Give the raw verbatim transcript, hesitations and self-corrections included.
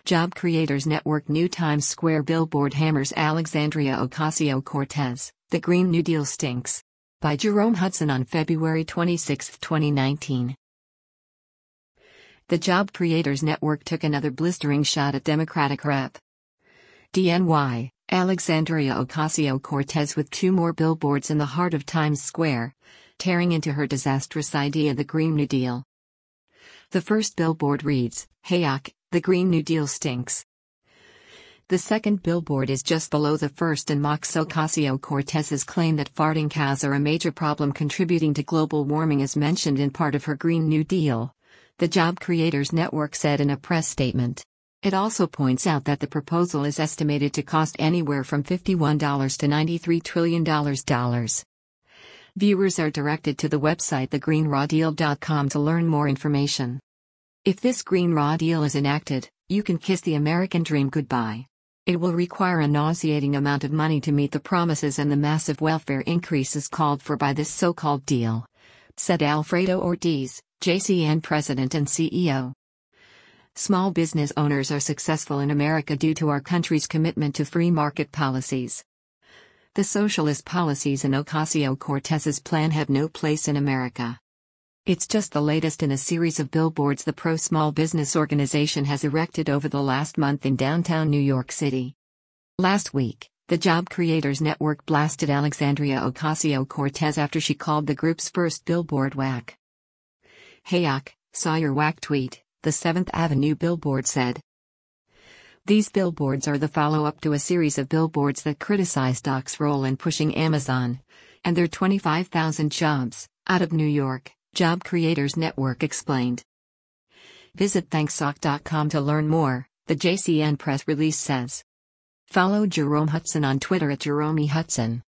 Job Creators Network new Times Square billboard hammers Alexandria Ocasio-Cortez, the Green New Deal stinks. By Jerome Hudson on February twenty-sixth, twenty nineteen. The Job Creators Network took another blistering shot at Democratic Rep. D N Y, Alexandria Ocasio-Cortez with two more billboards in the heart of Times Square, tearing into her disastrous idea the Green New Deal. The first billboard reads, "Hey yuck, the Green New Deal stinks." The second billboard is just below the first and mocks Ocasio-Cortez's claim that farting cows are a major problem contributing to global warming as mentioned in part of her Green New Deal, the Job Creators Network said in a press statement. It also points out that the proposal is estimated to cost anywhere from fifty-one to ninety-three trillion dollars. Viewers are directed to the website the green raw deal dot com to learn more information. If this Green Raw Deal is enacted, you can kiss the American dream goodbye. It will require a nauseating amount of money to meet the promises and the massive welfare increases called for by this so-called deal, said Alfredo Ortiz, J C N president and C E O. Small business owners are successful in America due to our country's commitment to free market policies. The socialist policies in Ocasio-Cortez's plan have no place in America. It's just the latest in a series of billboards the pro-small business organization has erected over the last month in downtown New York City. Last week, the Job Creators Network blasted Alexandria Ocasio-Cortez after she called the group's first billboard whack. "Hey yuck, saw your whack tweet," the seventh Avenue billboard said. These billboards are the follow-up to a series of billboards that criticize Doc's role in pushing Amazon and their twenty-five thousand jobs out of New York, Job Creators Network explained. Visit thanks soc dot com to learn more, the J C N press release says. Follow Jerome Hudson on Twitter at Jerome Hudson.